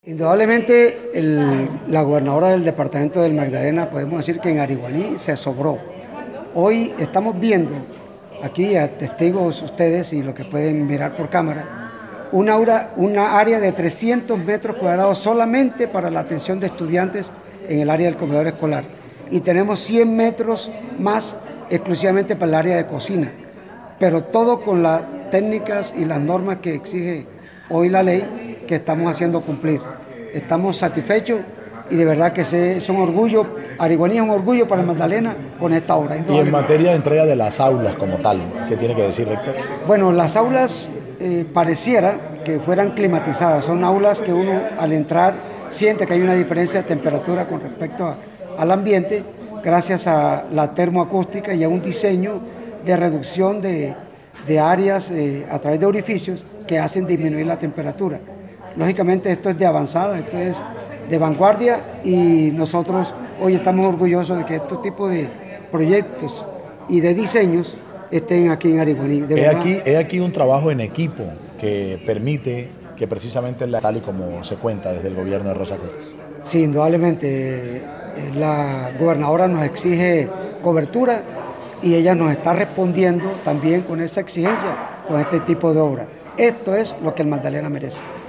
Indudablemente la gobernadora del departamento del Magdalena, podemos decir que en Ariguaní se sobró. Hoy estamos viendo, aquí a testigos ustedes y lo que pueden mirar por cámara, una área de 300 metros cuadrados solamente para la atención de estudiantes en el área del comedor escolar. Y tenemos 100 metros más exclusivamente para el área de cocina. Pero todo con las técnicas y las normas que exige hoy la ley que estamos haciendo cumplir. Estamos satisfechos y de verdad que es un orgullo, Ariguaní es un orgullo para el Magdalena con esta obra. Y en materia de entrega de las aulas como tal, ¿qué tiene que decir, rector? Bueno, las aulas pareciera que fueran climatizadas, son aulas que uno al entrar siente que hay una diferencia de temperatura con respecto al ambiente, gracias a la termoacústica y a un diseño de reducción de áreas a través de orificios que hacen disminuir la temperatura. Lógicamente esto es de avanzada, esto es de vanguardia y nosotros hoy estamos orgullosos de que estos tipos de proyectos y de diseños estén aquí en Ariguaní. He aquí un trabajo en equipo que permite que precisamente, tal y como se cuenta desde el gobierno de Rosa Cortés. Sí, indudablemente la gobernadora nos exige cobertura y ella nos está respondiendo también con esa exigencia, con este tipo de obra. Esto es lo que el Magdalena merece.